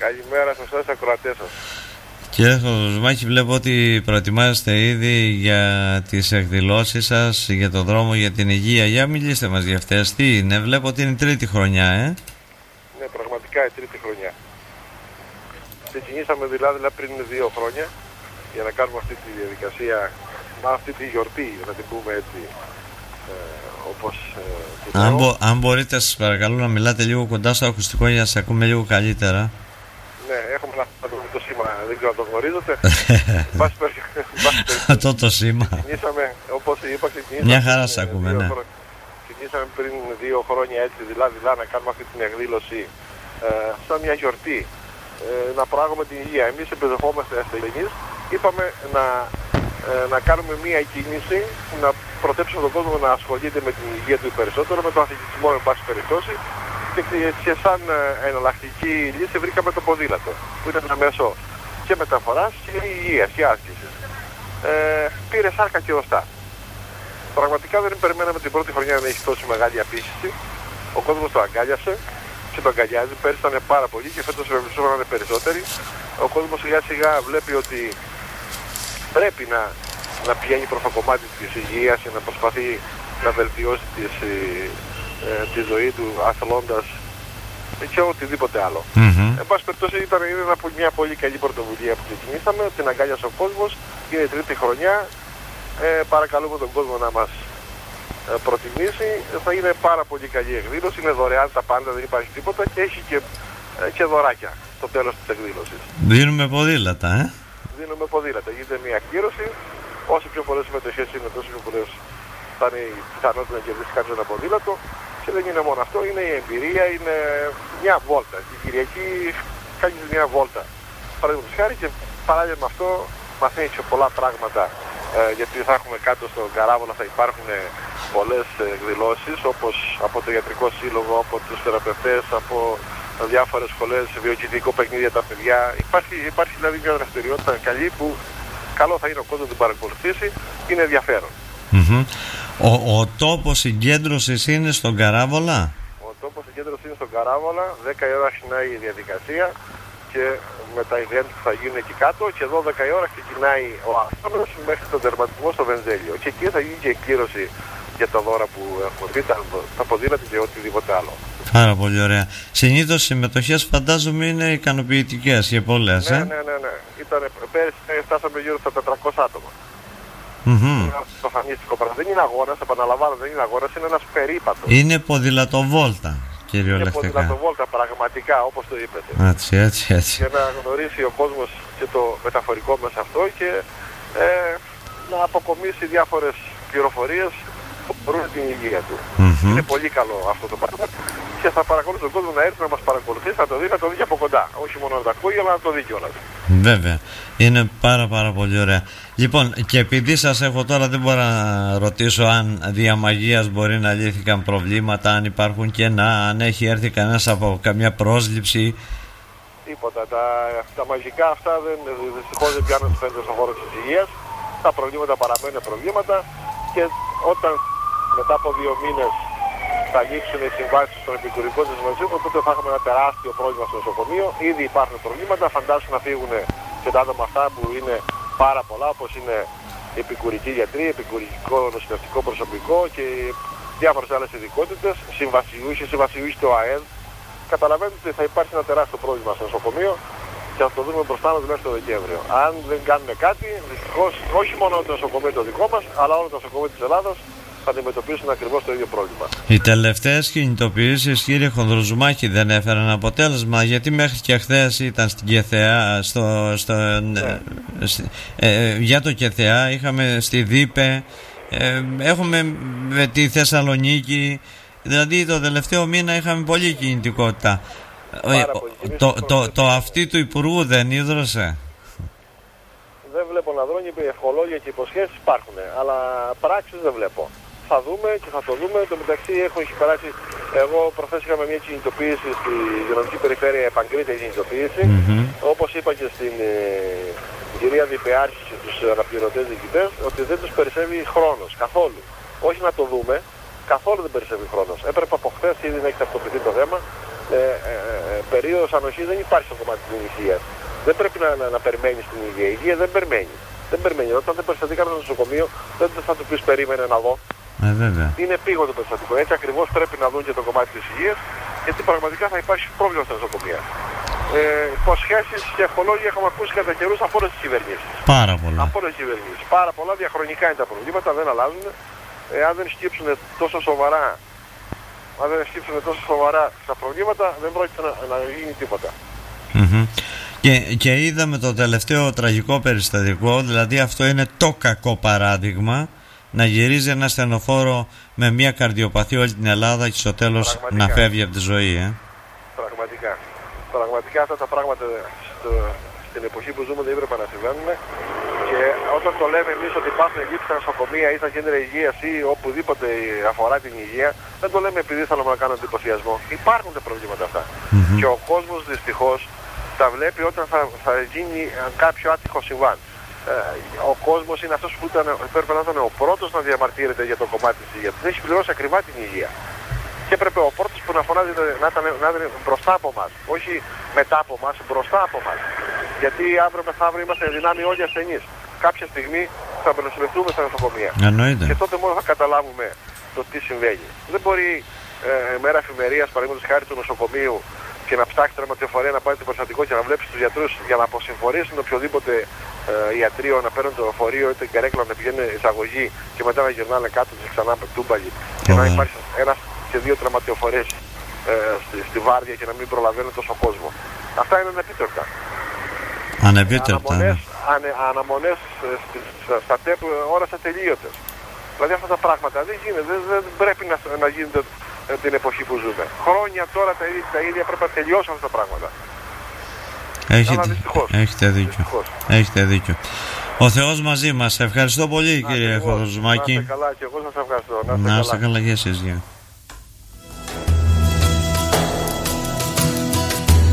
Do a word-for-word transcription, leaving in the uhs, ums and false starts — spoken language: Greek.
Καλημέρα σας όλους ακροατές σας. Κύριε Χρονοσμάκη, βλέπω ότι προετοιμάζεστε ήδη για τις εκδηλώσεις σας, για τον δρόμο για την υγεία. Για μιλήστε μας για αυτές. Τι είναι, βλέπω ότι είναι η τρίτη χρονιά, ε? Ναι, πραγματικά η τρίτη χρονιά. Ξεκινήσαμε δηλαδή πριν δύο χρόνια για να κάνουμε αυτή τη διαδικασία, μα αυτή τη γιορτή, να την πούμε έτσι, ε, όπως ε, αν, μπο, αν μπορείτε σας παρακαλώ να μιλάτε λίγο κοντά στο ακουστικό για να σας ακούμε λίγο καλύτερα. Ναι, έχουμε να δούμε το σήμα, δεν ξέρω αν το γνωρίζετε. Αυτό το σήμα. Ξεκινήσαμε, όπως είπα, ξεκινήσαμε. Μια χαρά σας ακούμε, ναι. Ξεκινήσαμε πριν δύο χρόνια έτσι, δηλαδή, δηλαδή να κάνουμε αυτή την εκδήλωση ε, σαν μια γιορτή. Ε, να προάγουμε την υγεία. Εμείς επιδεχόμαστε ασθενείς, είπαμε να, ε, να κάνουμε μια κίνηση, να προτρέψουμε τον κόσμο να ασχολείται με την υγεία του περισσότερο, με τον αθλητισμό εν πάση περιπτώσει, και, και σαν ε, εναλλακτική λύση βρήκαμε το ποδήλατο, που είναι ένα μέσο και μεταφοράς και υγείας και άσκησης. Ε, πήρε σάρκα και οστά. Πραγματικά δεν περιμέναμε την πρώτη χρονιά να έχει τόση μεγάλη απήχηση. Ο κόσμος το αγκάλιασε και το αγκαλιάζει. Πέρυσι ήταν πάρα πολύ και φέτος ευελπιστούμε να είναι περισσότεροι. Ο κόσμος σιγά σιγά βλέπει ότι πρέπει να, να πηγαίνει προς το κομμάτι της υγείας και να προσπαθεί να βελτιώσει τις, ε, τη ζωή του αθλώντας και οτιδήποτε άλλο. Mm-hmm. Εν πάση περιπτώσει ήταν μια πολύ καλή πρωτοβουλία που ξεκινήσαμε, την αγκάλιασε ο κόσμος, είναι η τρίτη χρονιά. Ε, παρακαλούμε τον κόσμο να μας ε, προτιμήσει. Θα είναι πάρα πολύ καλή εκδήλωση, είναι δωρεάν τα πάντα, δεν υπάρχει τίποτα και έχει και, ε, και δωράκια στο τέλος της εκδήλωσης. Δίνουμε ποδήλατα, ε? Δίνουμε ποδήλατα, γίνεται μια ακύρωση. Όσο πιο πολλές συμμετοχές είναι, τόσο πιο πολλές θα είναι η πιθανότητα να κερδίσει κάποιος ένα ποδήλατο. Και δεν είναι μόνο αυτό, είναι η εμπειρία, είναι μια βόλτα. Την Κυριακή κάνεις μια βόλτα. Παραδείγματος χάρη, και παράλληλα με αυτό μαθαίνεις και πολλά πράγματα. Ε, γιατί θα έχουμε κάτω στον Καράβολα, θα υπάρχουν πολλές εκδηλώσεις, όπως από το Ιατρικό Σύλλογο, από τους θεραπευτές, από διάφορες σχολές, βιοκινητικό παιχνίδι για τα παιδιά. Υπάρχει, υπάρχει δηλαδή μια δραστηριότητα καλή που καλό θα είναι ο κόσμος να την παρακολουθήσει, είναι ενδιαφέρον. Mm-hmm. Ο, ο τόπος συγκέντρωσης είναι στον Καράβολα. Ο τόπος συγκέντρωσης είναι στον Καράβολα, δέκα η ώρα αρχινάει η διαδικασία και με τα event που θα γίνουν εκεί κάτω, και δώδεκα η ώρα ξεκινάει ο αγώνας μέχρι τον τερματισμό στο Βενζέλιο. Και εκεί θα γίνει και εκκύρωση για τα δώρα που έχουμε δει, τα, τα ποδήλατα και οτιδήποτε άλλο. Πάρα πολύ ωραία. Συνήθως οι συμμετοχές φαντάζομαι είναι ικανοποιητικές και πολλές, ναι, ε? Ναι, ναι, ναι. Ήτανε, πέρυσι φτάσαμε γύρω στα τετρακόσια άτομα. Mm-hmm. Είναι αυτοφανίστικο πράγμα. Δεν είναι αγώνας, επαναλαμβάνω, δεν είναι αγώνας, είναι ένας περίπατος. Είναι ποδηλατοβόλτα, κυριολεκτικά. Είναι ποδηλατοβόλτα, πραγματικά, όπως το είπατε. Έτσι, έτσι, έτσι. Για να γνωρίσει ο κόσμος και το μεταφορικό μέσα αυτό και ε, να αποκομίσει διάφορες πληροφορίες που μπορούν την υγεία του. Mm-hmm. Είναι πολύ καλό αυτό το πράγμα και θα παρακολουθεί τον κόσμο να έρθει να μας παρακολουθήσει, να το δει, να το δει και από κοντά. Όχι μόνο να το ακούει, αλλά να το δει κιόλας. Βέβαια. Είναι πάρα πάρα πολύ ωραία. Λοιπόν, και επειδή σας έχω τώρα, δεν μπορώ να ρωτήσω αν δια μαγείας μπορεί να λύθηκαν προβλήματα, αν υπάρχουν κενά, αν έχει έρθει κανένας από καμιά πρόσληψη. Τίποτα. Τα, τα μαγικά αυτά δεν, δυστυχώς δεν πιάνουν φαίνεται στον χώρο της υγείας. Τα προβλήματα παραμένουν προβλήματα και όταν μετά από δύο μήνες θα λήξουν οι συμβάσεις των επικουρικών της Μεσίου, τότε θα έχουμε ένα τεράστιο πρόβλημα στο νοσοκομείο. Ήδη υπάρχουν προβλήματα, φαντάσου να φύγουν και τα άτομα αυτά που είναι πάρα πολλά, όπως είναι επικουρικοί γιατροί, επικουρικό νοσηλευτικό προσωπικό και διάφορες άλλες ειδικότητες, συμβασιούχοι, συμβασιούχοι στο ΑΕΔ. Καταλαβαίνετε ότι θα υπάρχει ένα τεράστιο πρόβλημα στο νοσοκομείο και θα το δούμε μπροστά μας μέχρι το Δεκέμβριο. Αν δεν κάνουμε κάτι, δυστυχώς όχι μόνο το νοσοκομείο το δικό μας, αλλά όλο το νοσοκομείο της Ελλάδας θα αντιμετωπίσουν ακριβώς το ίδιο πρόβλημα. Οι τελευταίες κινητοποιήσεις, κύριε Χονδροζουμάκη, δεν έφεραν αποτέλεσμα? Γιατί μέχρι και χθες ήταν στην ΚΕΘΕΑ, στο, στο, ναι. ε, ε, για το ΚΕΘΕΑ, είχαμε στη ΔΥΠΕ, ε, έχουμε με τη Θεσσαλονίκη, δηλαδή το τελευταίο μήνα είχαμε πολλή κινητικότητα. Πάρα το, πολύ. το, το, το, το αυτή του Υπουργού δεν ίδρωσε? Δεν βλέπω να δρώνει, ευχολόγια και υποσχέσεις υπάρχουν, αλλά πράξεις δεν βλέπω. Θα δούμε και θα το δούμε. Το μεταξύ έχω έχει περάσει. Εγώ προχθές είχαμε μια κινητοποίηση στη Υγειονομική Περιφέρεια, επαγκρίτητη κινητοποίηση. Mm-hmm. Όπως είπα και στην ε, κυρία Διπεάρχη και τους αναπληρωτές διοικητές, ότι δεν τους περισσεύει χρόνος καθόλου. Όχι να το δούμε, καθόλου δεν περισσεύει χρόνος. Έπρεπε από χθες ήδη να έχει ταυτοποιηθεί το θέμα ε, ε, ε, περίοδος ανοσής δεν υπάρχει στο κομμάτι της υγείας. Δεν πρέπει να, να, να περιμένεις την υγεία. Η υγεία δεν περιμένει. Δεν περιμένει. Όταν δεν περιστατεί κάποιος στο νοσοκομείο, δεν θα του πεις περίμενε να δω. Ε, βέβαια. Είναι επίγον το περιστατικό. Έτσι ακριβώς πρέπει να δουν και το κομμάτι της υγείας, γιατί πραγματικά θα υπάρξει πρόβλημα στα νοσοκομεία. Ε, υποσχέσεις και ευχολόγια έχουμε ακούσει κατά καιρούς από όλες τις κυβερνήσεις. Πάρα πολλά. Από όλες τις κυβερνήσεις. Πάρα πολλά, διαχρονικά είναι τα προβλήματα, δεν αλλάζουν. Ε, αν δεν σκύψουν τόσο σοβαρά, αν δεν σκύψουν τόσο σοβαρά στα προβλήματα, δεν πρόκειται να, να γίνει τίποτα. Mm-hmm. Και, και είδαμε το τελευταίο τραγικό περιστατικό, δηλαδή αυτό είναι το κακό παράδειγμα, να γυρίζει ένα στενοφόρο με μια καρδιοπαθή όλη την Ελλάδα και στο τέλος να φεύγει από τη ζωή. Ε. Πραγματικά. Πραγματικά αυτά τα πράγματα στο, στην εποχή που ζούμε δεν έπρεπε να συμβαίνουν, και όταν το λέμε εμείς ότι υπάρχουν ελλείψεις στα νοσοκομεία ή στα κέντρα υγείας ή οπουδήποτε αφορά την υγεία, δεν το λέμε επειδή θέλουμε να κάνουμε εντυπωσιασμό. Υπάρχουν τα προβλήματα αυτά. Mm-hmm. Και ο κόσμος δυστυχώς τα βλέπει όταν θα, θα γίνει κάποιο άτυχο συμβάν. Ε, ο κόσμος είναι αυτός που ήταν, πρέπει να ήταν ο πρώτος να διαμαρτύρεται για το κομμάτι της υγείας. Δεν έχει πληρώσει ακριβά την υγεία. Και έπρεπε ο πρώτος που να φωνάζει να ήταν, να ήταν μπροστά από μας. Όχι μετά από μας, μπροστά από μας. Γιατί αύριο μεθαύριο είμαστε δυνάμοι όλοι ασθενείς. Κάποια στιγμή θα νοσηλευτούμε στα νοσοκομεία. Εννοείται. Και τότε μόνο θα καταλάβουμε το τι συμβαίνει. Δεν μπορεί ε, μέρα εφημερίας, παραδείγματος χάρη του νοσοκομείου, και να ψάξει τραυματιοφορία να πάει στο περιστατικό και να βλέπει τους γιατρούς για να αποσυμφορήσουν οποιοδήποτε ε, ιατρείο να παίρνουν το λεωφορείο ή την καρέκλα να πηγαίνει εισαγωγή και μετά να γυρνάνε κάτω και ξανά με τούμπαλι και να υπάρχει ένας και δύο τραυματιοφορίες ε, στη, στη βάρδια και να μην προλαβαίνουν τόσο κόσμο. Αυτά είναι ανεπίτρεπτα. Ανεπίτρεπτα. Αναμονές, ανε, αναμονές ε, στα, στα τέπ ώρες ατελείωτες. Δηλαδή αυτά τα πράγματα δεν γίνεται, δεν, δεν πρέπει να, να γίνονται την εποχή που ζούμε. Χρόνια τώρα τα ίδια, τα ίδια πρέπει να τελειώσουν αυτά τα πράγματα. Έχετε, έχετε δίκιο. Δυστυχώς. Έχετε δίκιο. Ο Θεός μαζί μας. Ευχαριστώ πολύ, να, κύριε Χοδροζουμάκη. Να είστε καλά και εγώ σας ευχαριστώ. Να είστε καλά, καλά και εσείς.